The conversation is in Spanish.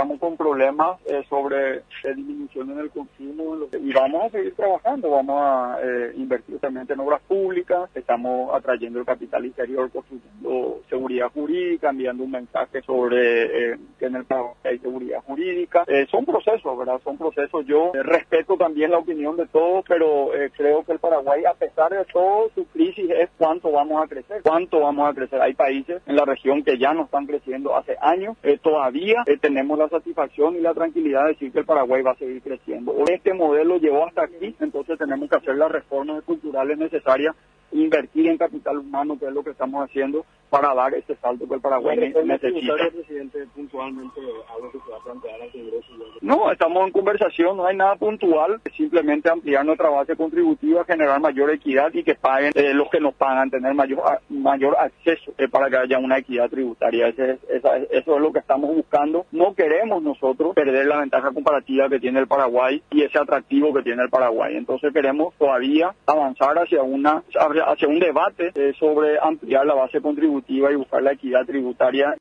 estamos con problemas sobre disminución en el consumo y vamos a seguir trabajando, vamos a invertir también en obras públicas, estamos atrayendo el capital interior, construyendo seguridad jurídica, enviando un mensaje sobre que en el Paraguay hay seguridad jurídica. Son procesos, ¿verdad? Son procesos. Yo respeto también la opinión de todos, pero creo que el Paraguay, a pesar de todo, su crisis es cuánto vamos a crecer. ¿Cuánto vamos a crecer? Hay países en la región que ya no están creciendo hace años. Todavía tenemos la satisfacción y la tranquilidad de decir que el Paraguay va a seguir creciendo. Este modelo llegó hasta aquí, entonces tenemos que hacer las reformas culturales necesarias, invertir en capital humano, que es lo que estamos haciendo, para dar ese salto que el Paraguay necesita. Presidente, puntualmente algo que se va a plantear al Congreso? No, estamos en conversación, no hay nada puntual, simplemente ampliar nuestra base contributiva, generar mayor equidad y que paguen los que nos pagan, tener mayor acceso para que haya una equidad tributaria. Eso es lo que estamos buscando. No queremos nosotros perder la ventaja comparativa que tiene el Paraguay y ese atractivo que tiene el Paraguay. Entonces queremos todavía avanzar hacia un debate sobre ampliar la base contributiva y buscar la equidad tributaria.